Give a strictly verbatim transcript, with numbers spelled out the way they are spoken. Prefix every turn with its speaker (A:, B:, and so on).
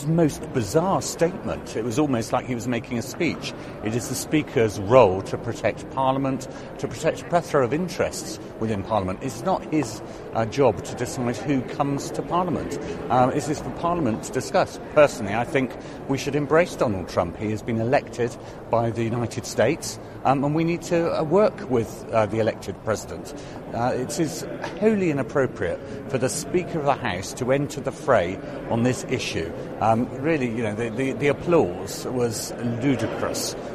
A: was the most bizarre statement. It was almost like he was making a speech. It is the Speaker's role to protect Parliament, to protect a plethora of interests within Parliament. It's not his uh, job to decide who comes to Parliament. Um, it is for Parliament to discuss. Personally, I think we should embrace Donald Trump. He has been elected by the United States, um, and we need to uh, work with uh, the elected president. Uh, it is wholly inappropriate for the Speaker of the House to enter the fray on this issue. Um, really, you know, the, the, the applause was ludicrous.